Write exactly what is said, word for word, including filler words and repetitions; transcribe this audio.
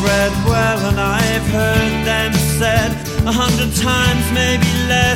read well and I've heard them said a hundred times, maybe less.